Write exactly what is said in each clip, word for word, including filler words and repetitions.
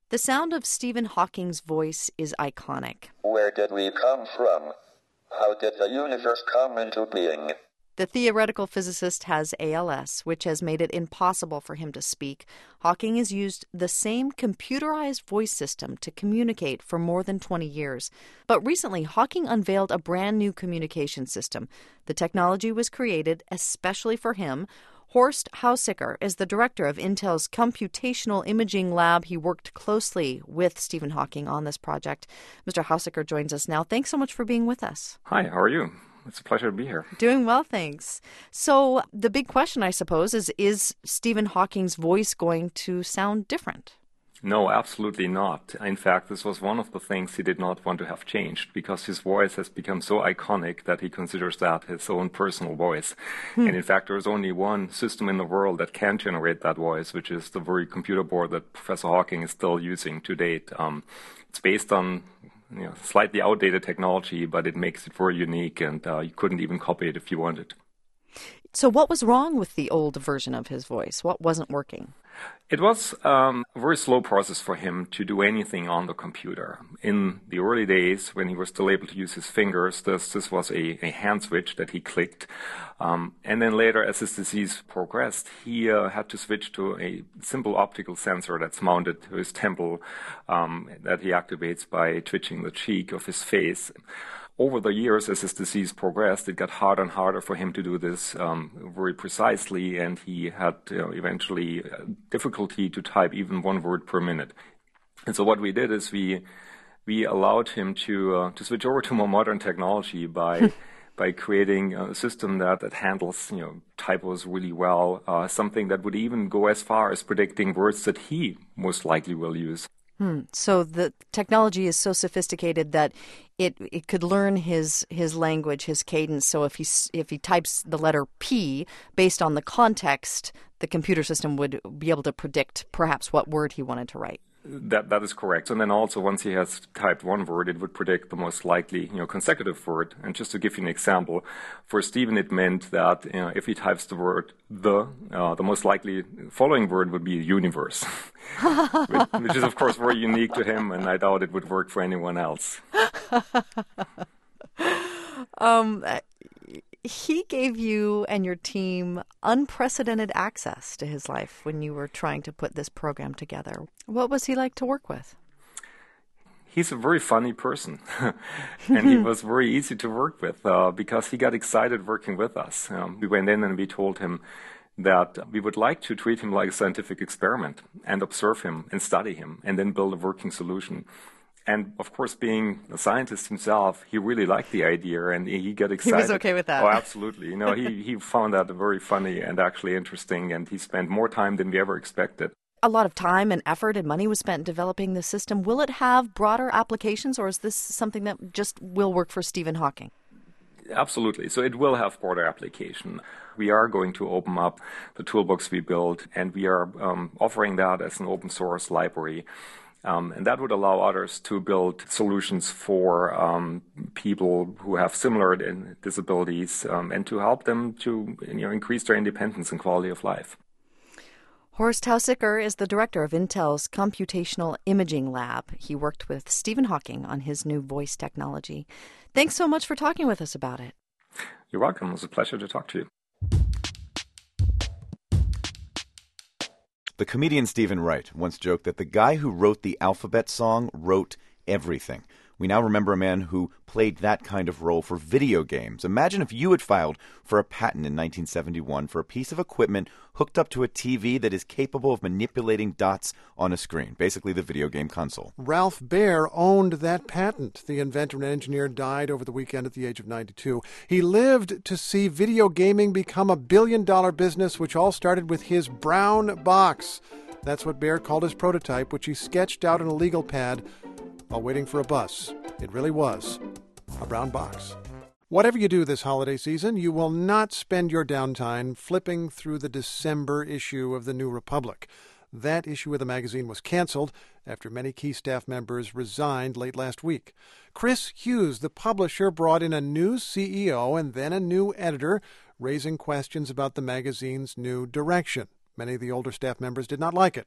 The sound of Stephen Hawking's voice is iconic. Where did we come from? How did the universe come into being? The theoretical physicist has A L S, which has made it impossible for him to speak. Hawking has used the same computerized voice system to communicate for more than twenty years. But recently, Hawking unveiled a brand new communication system. The technology was created especially for him. Horst Hausicker is the director of Intel's Computational Imaging Lab. He worked closely with Stephen Hawking on this project. Mister Hausicker joins us now. Thanks so much for being with us. Hi, how are you? It's a pleasure to be here. Doing well, thanks. So the big question, I suppose, is, is Stephen Hawking's voice going to sound different? No, absolutely not. In fact, this was one of the things he did not want to have changed because his voice has become so iconic that he considers that his own personal voice. Hmm. And in fact, there is only one system in the world that can generate that voice, which is the very computer board that Professor Hawking is still using to date. Um, it's based on you know, slightly outdated technology, but it makes it very unique, and uh, you couldn't even copy it if you wanted. So what was wrong with the old version of his voice? What wasn't working? It was um, a very slow process for him to do anything on the computer. In the early days, when he was still able to use his fingers, this, this was a, a hand switch that he clicked. Um, and then later, as his disease progressed, he uh, had to switch to a simple optical sensor that's mounted to his temple um, that he activates by twitching the cheek of his face. Over the years, as his disease progressed, it got harder and harder for him to do this um, very precisely, and he had you know, eventually uh, difficulty to type even one word per minute. And so what we did is we we allowed him to uh, to switch over to more modern technology by by creating a system that, that handles you know typos really well, uh, something that would even go as far as predicting words that he most likely will use. Hmm. So the technology is so sophisticated that it it could learn his his language, his cadence. So if he if he types the letter P based on the context, the computer system would be able to predict perhaps what word he wanted to write. That that is correct. And then also once he has typed one word, it would predict the most likely, you know, consecutive word. And just to give you an example, for Stephen, it meant that you know, if he types the word the, uh, the most likely following word would be universe, which, which is of course very unique to him, and I doubt it would work for anyone else. um. He gave you and your team unprecedented access to his life when you were trying to put this program together. What was he like to work with? He's a very funny person, and he was very easy to work with uh, because he got excited working with us. Um, we went in and we told him that we would like to treat him like a scientific experiment and observe him and study him and then build a working solution. And, of course, being a scientist himself, he really liked the idea, and he got excited. He was okay with that. Oh, absolutely. You know, he, he found that very funny and actually interesting, and he spent more time than we ever expected. A lot of time and effort and money was spent developing the system. Will it have broader applications, or is this something that just will work for Stephen Hawking? Absolutely. So it will have broader application. We are going to open up the toolbox we built, and we are um, offering that as an open source library. Um, and that would allow others to build solutions for um, people who have similar disabilities um, and to help them to you know, increase their independence and quality of life. Horst Hausicker is the director of Intel's Computational Imaging Lab. He worked with Stephen Hawking on his new voice technology. Thanks so much for talking with us about it. You're welcome. It was a pleasure to talk to you. The comedian Stephen Wright once joked that the guy who wrote the alphabet song wrote everything. We now remember a man who played that kind of role for video games. Imagine if you had filed for a patent in nineteen seventy-one for a piece of equipment hooked up to a T V that is capable of manipulating dots on a screen, basically the video game console. Ralph Baer owned that patent. The inventor and engineer died over the weekend at the age of ninety-two. He lived to see video gaming become a billion-dollar business, which all started with his brown box. That's what Baer called his prototype, which he sketched out on a legal pad while waiting for a bus. It really was a brown box. Whatever you do this holiday season, you will not spend your downtime flipping through the December issue of the New Republic. That issue of the magazine was canceled after many key staff members resigned late last week. Chris Hughes, the publisher, brought in a new C E O and then a new editor, raising questions about the magazine's new direction. Many of the older staff members did not like it.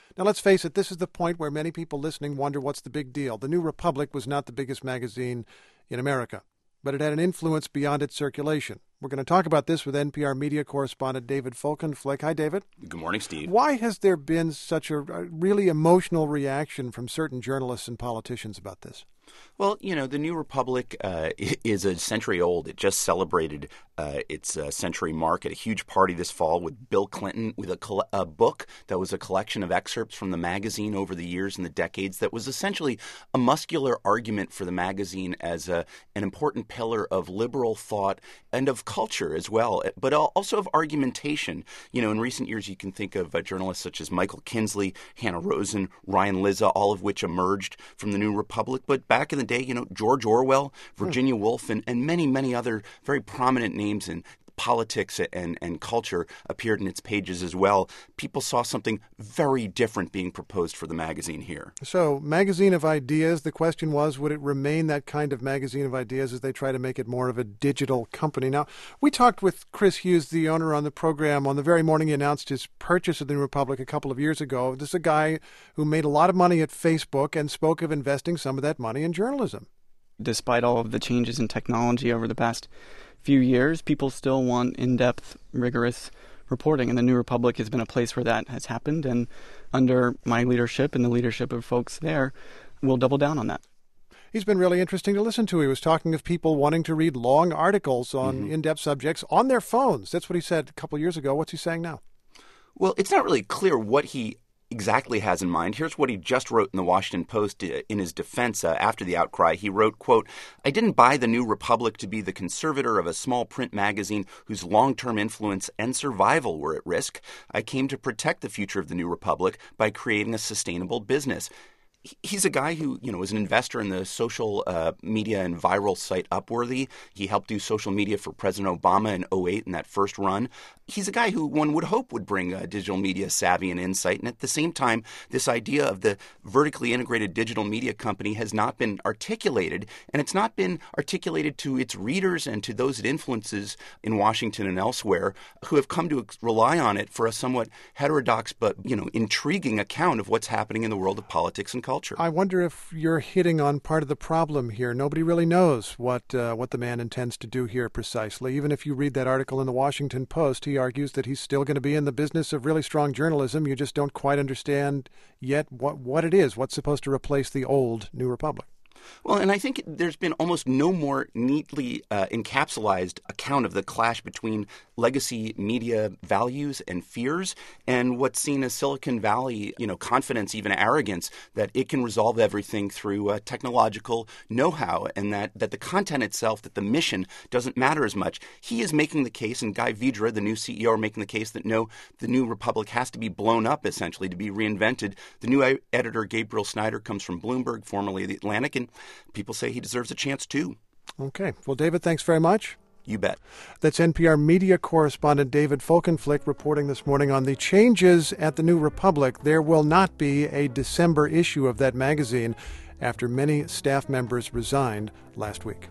Now, let's face it, this is the point where many people listening wonder what's the big deal. The New Republic was not the biggest magazine in America, but it had an influence beyond its circulation. We're going to talk about this with N P R media correspondent David Folkenflik. Hi, David. Good morning, Steve. Why has there been such a, a really emotional reaction from certain journalists and politicians about this? Well, you know, the New Republic uh, is a century old. It just celebrated uh, its uh, century mark at a huge party this fall with Bill Clinton, with a, col- a book that was a collection of excerpts from the magazine over the years and the decades that was essentially a muscular argument for the magazine as a, an important pillar of liberal thought and of culture as well, but also of argumentation. You know, in recent years, you can think of uh, journalists such as Michael Kinsley, Hannah Rosen, Ryan Lizza, all of which emerged from the New Republic. But back in the day, you know, George Orwell, Virginia hmm. Woolf, and, and many, many other very prominent names in politics and, and culture appeared in its pages as well. People saw something very different being proposed for the magazine here. So, magazine of ideas, the question was, would it remain that kind of magazine of ideas as they try to make it more of a digital company? Now, we talked with Chris Hughes, the owner, on the program on the very morning he announced his purchase of the New Republic a couple of years ago. This is a guy who made a lot of money at Facebook and spoke of investing some of that money in journalism. Despite all of the changes in technology over the past few years, people still want in-depth, rigorous reporting, and the New Republic has been a place where that has happened, and under my leadership and the leadership of folks there, we'll double down on that. He's been really interesting to listen to. He was talking of people wanting to read long articles on mm-hmm. in-depth subjects on their phones. That's what he said a couple of years ago. What's he saying now? Well, it's not really clear what he exactly has in mind. Here's what he just wrote in the Washington Post in his defense uh, after the outcry. He wrote, quote, "I didn't buy the New Republic to be the conservator of a small print magazine whose long-term influence and survival were at risk. I came to protect the future of the New Republic by creating a sustainable business." He's a guy who, you know, was an investor in the social uh, media and viral site Upworthy. He helped do social media for President Obama in oh eight in that first run. He's a guy who one would hope would bring uh, digital media savvy and insight. And at the same time, this idea of the vertically integrated digital media company has not been articulated. And it's not been articulated to its readers and to those it influences in Washington and elsewhere who have come to rely on it for a somewhat heterodox but, you know, intriguing account of what's happening in the world of politics and culture. Culture. I wonder if you're hitting on part of the problem here. Nobody really knows what uh, what the man intends to do here precisely. Even if you read that article in the Washington Post, he argues that he's still going to be in the business of really strong journalism. You just don't quite understand yet what, what it is, what's supposed to replace the old New Republic. Well, and I think there's been almost no more neatly uh, encapsulated account of the clash between legacy media values and fears and what's seen as Silicon Valley, you know, confidence, even arrogance, that it can resolve everything through uh, technological know-how and that, that the content itself, that the mission doesn't matter as much. He is making the case, and Guy Vidra, the new C E O, are making the case that no, the New Republic has to be blown up, essentially, to be reinvented. The new editor, Gabriel Snyder, comes from Bloomberg, formerly The Atlantic, and people say he deserves a chance, too. Okay. Well, David, thanks very much. You bet. That's N P R media correspondent David Folkenflik reporting this morning on the changes at the New Republic. There will not be a December issue of that magazine after many staff members resigned last week.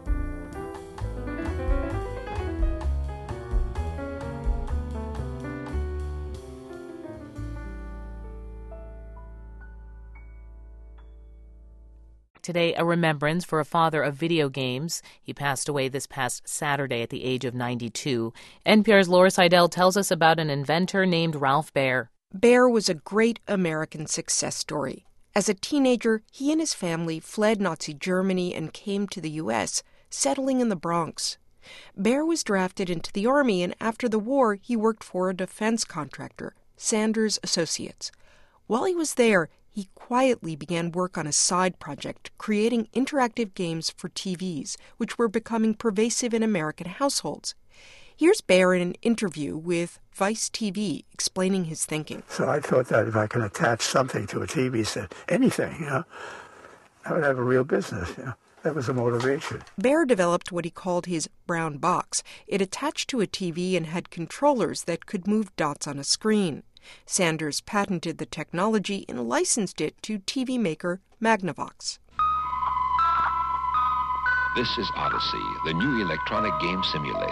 Today, a remembrance for a father of video games. He passed away this past Saturday at the age of ninety-two. N P R's Laura Seidel tells us about an inventor named Ralph Baer. Baer was a great American success story. As a teenager, he and his family fled Nazi Germany and came to the U S, settling in the Bronx. Baer was drafted into the Army, and after the war, he worked for a defense contractor, Sanders Associates. While he was there, he quietly began work on a side project, creating interactive games for T Vs, which were becoming pervasive in American households. Here's Baer in an interview with Vice T V explaining his thinking. So I thought that if I can attach something to a T V set, anything, you know, I would have a real business, you know. That was a motivation. Baer developed what he called his brown box. It attached to a T V and had controllers that could move dots on a screen. Sanders patented the technology and licensed it to T V maker Magnavox. This is Odyssey, the new electronic game simulator.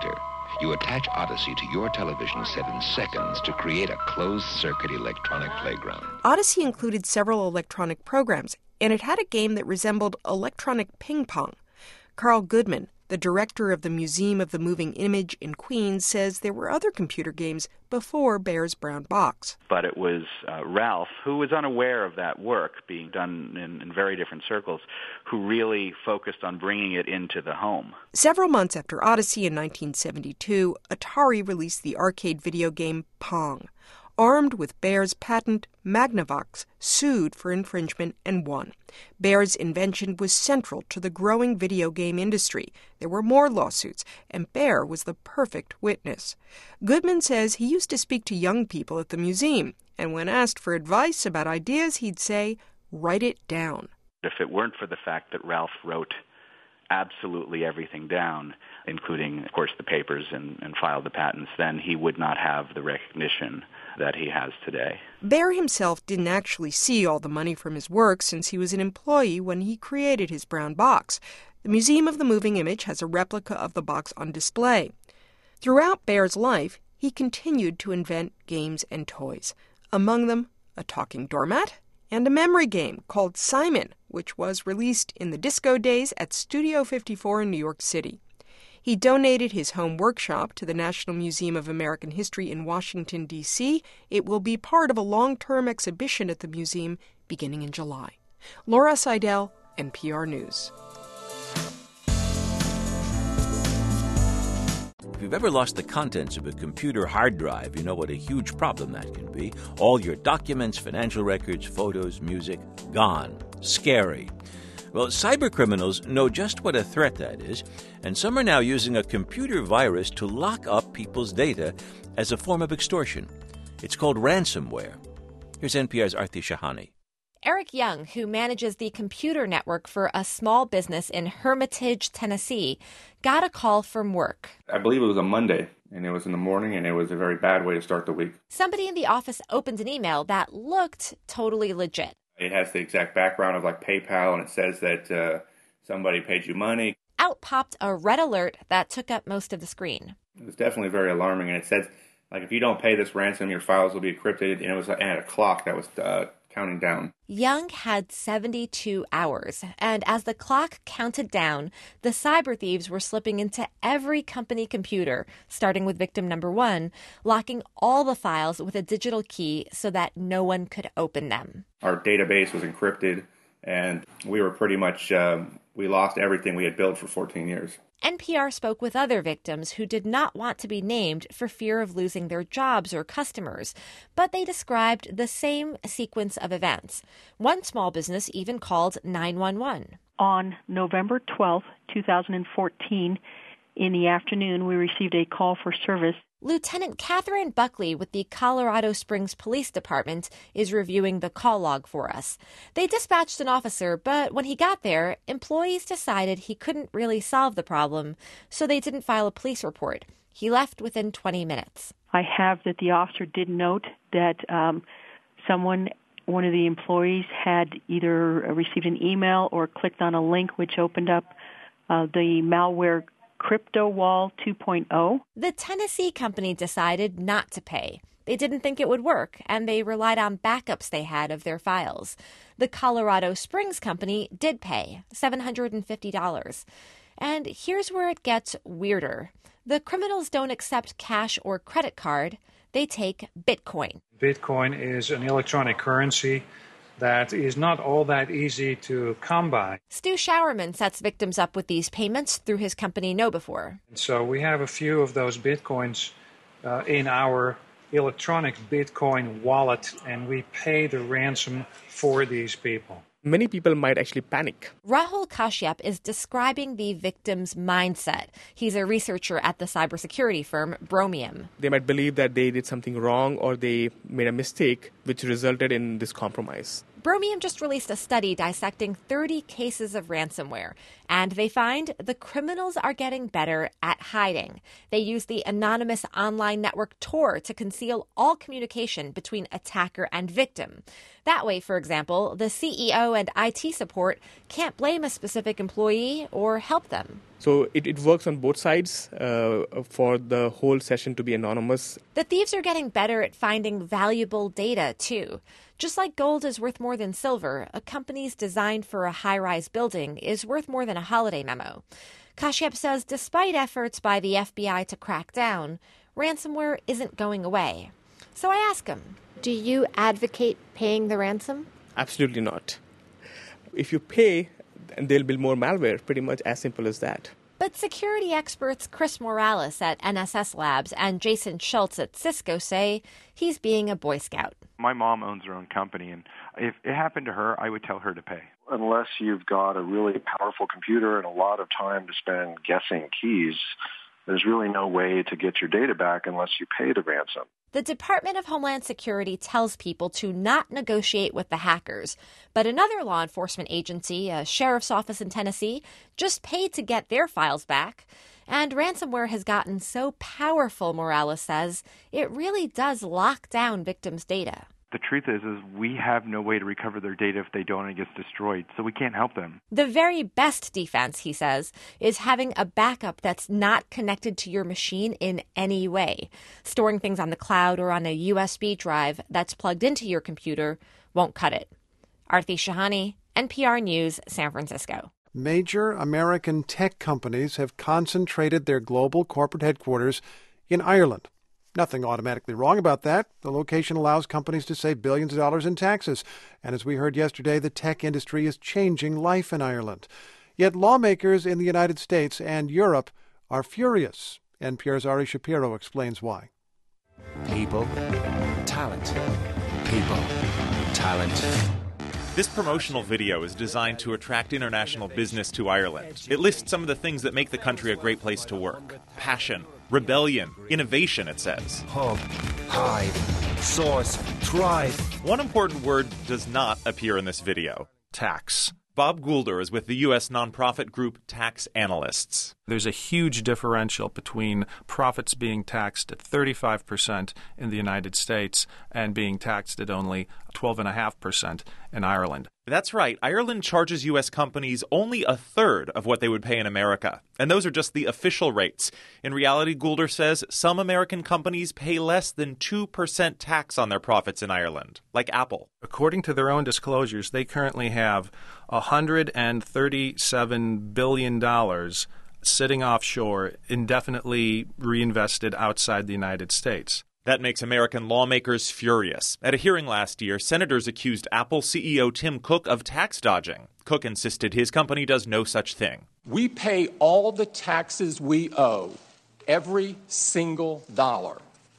You attach Odyssey to your television set in seconds to create a closed-circuit electronic playground. Odyssey included several electronic programs, and it had a game that resembled electronic ping pong. Carl Goodman, the director of the Museum of the Moving Image in Queens, says there were other computer games before Bear's Brown Box. But it was uh, Ralph, who was unaware of that work being done in, in very different circles, who really focused on bringing it into the home. Several months after Odyssey in nineteen seventy-two, Atari released the arcade video game Pong. Armed with Bear's patent, Magnavox sued for infringement and won. Bear's invention was central to the growing video game industry. There were more lawsuits, and Bear was the perfect witness. Goodman says he used to speak to young people at the museum, and when asked for advice about ideas, he'd say, "Write it down." If it weren't for the fact that Ralph wrote absolutely everything down, including, of course, the papers and, and filed the patents, then he would not have the recognition that he has today. Bear himself didn't actually see all the money from his work since he was an employee when he created his brown box. The Museum of the Moving Image has a replica of the box on display. Throughout Bear's life, he continued to invent games and toys. Among them, a talking doormat and a memory game called Simon, which was released in the disco days at Studio fifty-four in New York City. He donated his home workshop to the National Museum of American History in Washington, D C It will be part of a long-term exhibition at the museum beginning in July. Laura Seidel, N P R News. If you've ever lost the contents of a computer hard drive, you know what a huge problem that can be. All your documents, financial records, photos, music, gone. Scary. Well, cybercriminals know just what a threat that is, and some are now using a computer virus to lock up people's data as a form of extortion. It's called ransomware. Here's N P R's Arti Shahani. Eric Young, who manages the computer network for a small business in Hermitage, Tennessee, got a call from work. I believe it was a Monday, and it was in the morning, and it was a very bad way to start the week. Somebody in the office opened an email that looked totally legit. It has the exact background of like PayPal, and it says that uh, somebody paid you money. Out popped a red alert that took up most of the screen. It was definitely very alarming, and it says, like, if you don't pay this ransom, your files will be encrypted, and it was at a clock that was uh, counting down. Young had seventy-two hours, and as the clock counted down, the cyber thieves were slipping into every company computer, starting with victim number one, locking all the files with a digital key so that no one could open them. Our database was encrypted, and we were pretty much, um, we lost everything we had built for fourteen years. N P R spoke with other victims who did not want to be named for fear of losing their jobs or customers, but they described the same sequence of events. One small business even called nine one one. On November twelfth, twenty fourteen, in the afternoon, we received a call for service. Lieutenant Catherine Buckley with the Colorado Springs Police Department is reviewing the call log for us. They dispatched an officer, but when he got there, employees decided he couldn't really solve the problem, so they didn't file a police report. He left within twenty minutes. I have that the officer did note that um, someone, one of the employees, had either received an email or clicked on a link which opened up uh, the malware CryptoWall two point oh. The Tennessee company decided not to pay. They didn't think it would work, and they relied on backups they had of their files. The Colorado Springs company did pay, seven hundred fifty dollars. And here's where it gets weirder. The criminals don't accept cash or credit card. They take Bitcoin. Bitcoin is an electronic currency that is not all that easy to come by. Stu Showerman sets victims up with these payments through his company KnowBe4. So we have a few of those Bitcoins uh, in our electronic Bitcoin wallet, and we pay the ransom for these people. Many people might actually panic. Rahul Kashyap is describing the victim's mindset. He's a researcher at the cybersecurity firm Bromium. They might believe that they did something wrong or they made a mistake, which resulted in this compromise. Bromium just released a study dissecting thirty cases of ransomware, and they find the criminals are getting better at hiding. They use the anonymous online network Tor to conceal all communication between attacker and victim. That way, for example, the C E O and I T support can't blame a specific employee or help them. So it, it works on both sides uh, for the whole session to be anonymous. The thieves are getting better at finding valuable data, too. Just like gold is worth more than silver, a company's design for a high-rise building is worth more than a holiday memo. Kashyap says despite efforts by the F B I to crack down, ransomware isn't going away. So I ask him, do you advocate paying the ransom? Absolutely not. If you pay, and there'll be more malware, pretty much as simple as that. But security experts Chris Morales at N S S Labs and Jason Schultz at Cisco say he's being a Boy Scout. My mom owns her own company, and if it happened to her, I would tell her to pay. Unless you've got a really powerful computer and a lot of time to spend guessing keys, there's really no way to get your data back unless you pay the ransom. The Department of Homeland Security tells people to not negotiate with the hackers. But another law enforcement agency, a sheriff's office in Tennessee, just paid to get their files back. And ransomware has gotten so powerful, Morales says, it really does lock down victims' data. The truth is, is we have no way to recover their data if they don't and it gets destroyed, so we can't help them. The very best defense, he says, is having a backup that's not connected to your machine in any way. Storing things on the cloud or on a U S B drive that's plugged into your computer won't cut it. Arthi Shahani, N P R News, San Francisco. Major American tech companies have concentrated their global corporate headquarters in Ireland. Nothing automatically wrong about that. The location allows companies to save billions of dollars in taxes. And as we heard yesterday, the tech industry is changing life in Ireland. Yet lawmakers in the United States and Europe are furious. N P R's Ari Shapiro explains why. People, talent. People, talent. This promotional video is designed to attract international business to Ireland. It lists some of the things that make the country a great place to work. Passion, rebellion, innovation, it says. Hub, hive, source, thrive. One important word does not appear in this video. Tax. Bob Goulder is with the U S nonprofit group Tax Analysts. There's a huge differential between profits being taxed at thirty-five percent in the United States and being taxed at only twelve point five percent in Ireland. That's right. Ireland charges U S companies only a third of what they would pay in America. And those are just the official rates. In reality, Goulder says some American companies pay less than two percent tax on their profits in Ireland, like Apple. According to their own disclosures, they currently have one hundred thirty-seven billion dollars sitting offshore, indefinitely reinvested outside the United States. That makes American lawmakers furious. At a hearing last year, senators accused Apple C E O Tim Cook of tax dodging. Cook insisted his company does no such thing. We pay all the taxes we owe, every single dollar.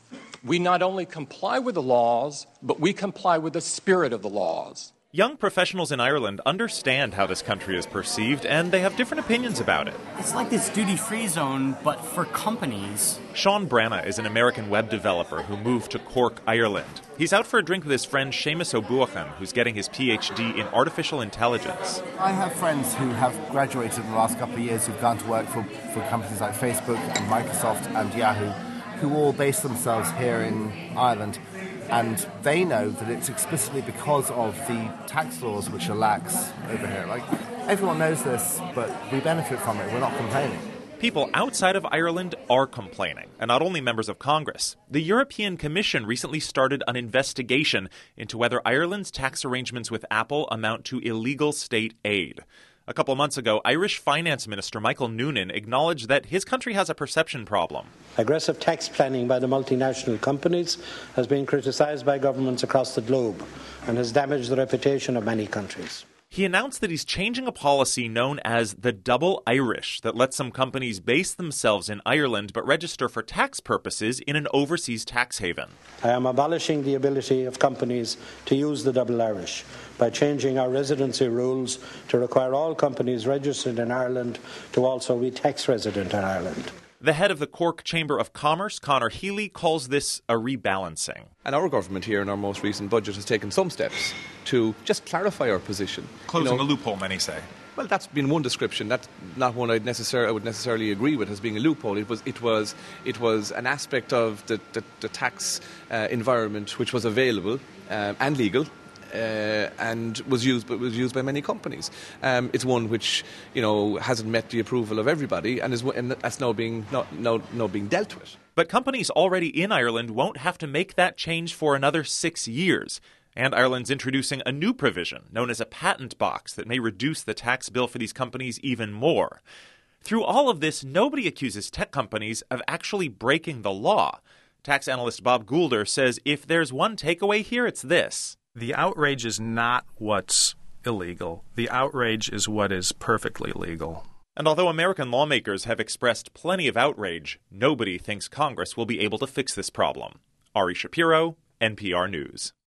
We not only comply with the laws, but we comply with the spirit of the laws. Young professionals in Ireland understand how this country is perceived, and they have different opinions about it. It's like this duty-free zone, but for companies. Sean Brana is an American web developer who moved to Cork, Ireland. He's out for a drink with his friend Seamus O'Buachan, who's getting his P H D in artificial intelligence. I have friends who have graduated in the last couple of years who've gone to work for, for companies like Facebook and Microsoft and Yahoo, who all base themselves here in Ireland. And they know that it's explicitly because of the tax laws which are lax over here. Like, everyone knows this, but we benefit from it. We're not complaining. People outside of Ireland are complaining, and not only members of Congress. The European Commission recently started an investigation into whether Ireland's tax arrangements with Apple amount to illegal state aid. A couple months ago, Irish Finance Minister Michael Noonan acknowledged that his country has a perception problem. Aggressive tax planning by the multinational companies has been criticised by governments across the globe and has damaged the reputation of many countries. He announced that he's changing a policy known as the double Irish that lets some companies base themselves in Ireland but register for tax purposes in an overseas tax haven. I am abolishing the ability of companies to use the double Irish by changing our residency rules to require all companies registered in Ireland to also be tax resident in Ireland. The head of the Cork Chamber of Commerce, Conor Healy, calls this a rebalancing. And our government here in our most recent budget has taken some steps to just clarify our position. Closing you know, a loophole, many say. Well, that's been one description. That's not one I'd necessar- I would necessarily agree with as being a loophole. It was, it was, it was an aspect of the, the, the tax uh, environment which was available um, and legal uh, and was used, but was used by many companies. Um, it's one which, you know, hasn't met the approval of everybody, and is and that's now being not now, now being dealt with. But companies already in Ireland won't have to make that change for another six years. And Ireland's introducing a new provision known as a patent box that may reduce the tax bill for these companies even more. Through all of this, nobody accuses tech companies of actually breaking the law. Tax analyst Bob Goulder says if there's one takeaway here, it's this. The outrage is not what's illegal. The outrage is what is perfectly legal. And although American lawmakers have expressed plenty of outrage, nobody thinks Congress will be able to fix this problem. Ari Shapiro, N P R News.